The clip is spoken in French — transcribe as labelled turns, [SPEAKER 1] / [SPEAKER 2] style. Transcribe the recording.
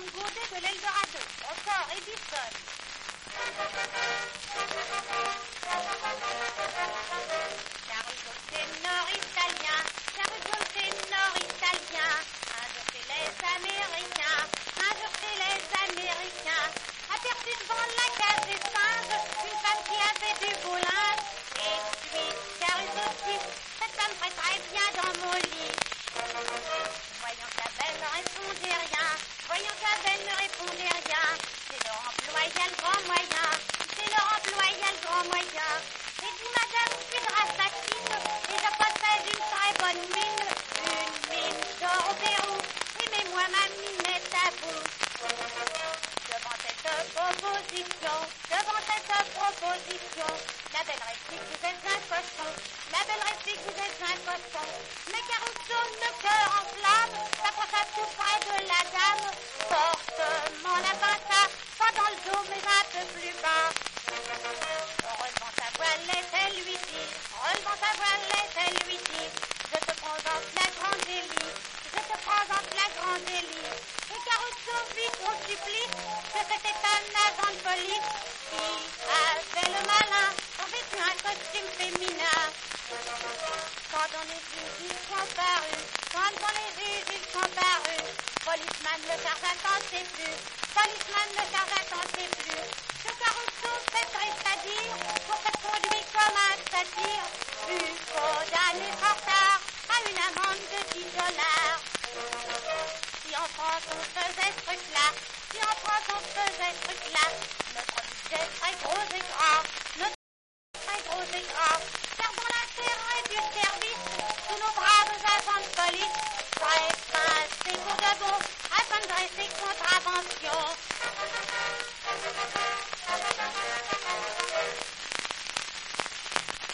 [SPEAKER 1] Madame Godet de l'Eldorado. Encore, Edison. Caruso ténor italien, Caruso ténor italien. Un jour chez les Américains, un jour chez les Américains. Aperçu devant la cage des singes, une femme qui avait du beau linge. Et puis, Caruso dit, cette femme ferait très bien dans mon lit. Voyant que la belle ne répondait rien, voyant que la belle ne répondait rien. C'est leur emploi, il y a le grand moyen. C'est leur emploi, il y a le grand moyen. Et dit madame, je suis drasatine, et je possède une très bonne mine. Une mine d'or au Pérou, aimez-moi ma minette à vous. Devant cette proposition, la belle réplique, vous êtes un cochon. La belle réplique, vous êtes un cochon. Mais Caruso, le cœur en flamme, s'approcha tout près de la dame. Fortement la pinça, pas dans le dos, mais un peu plus bas. Relevant sa voilette, elle lui dit, relevant sa voilette, elle lui dit, je te présente la grande Élie, je te présente la grande Élie. Et Caruso vit son supplice, que c'était un agent de police qui avait le malin, revêtu un costume féminin. Quand dans les juges ils sont parus, quand dans les juges ils sont parus, policeman le charge attendait plus, policeman le charge attendait plus. Que Caruso fait triste à dire, pour cette conduite comme un satire, fut condamné en retard à une amende de $10. Si en France on faisait ce truc-là, si en France on faisait ce truc-là, notre budget serait gros et grand, notre très gros et grand, car dans l'intérêt du service, tous nos braves agents de police seraient pincés pour de bon, afin de dresser contravention.